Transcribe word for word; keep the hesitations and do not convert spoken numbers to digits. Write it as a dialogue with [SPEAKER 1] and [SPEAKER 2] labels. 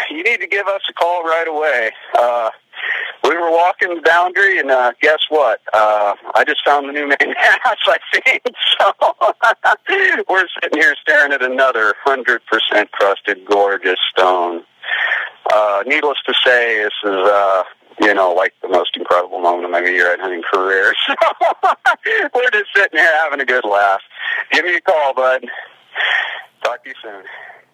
[SPEAKER 1] you need to give us a call right away. Uh, we were walking the boundary, and uh, guess what? Uh, I just found the new main house, I think. So we're sitting here staring at another one hundred percent crusted, gorgeous stone. Uh, needless to say, this is, uh, you know, like the most incredible moment of my meteorite hunting career. So we're just sitting here having a good laugh. Give me a call, bud. Talk to you soon.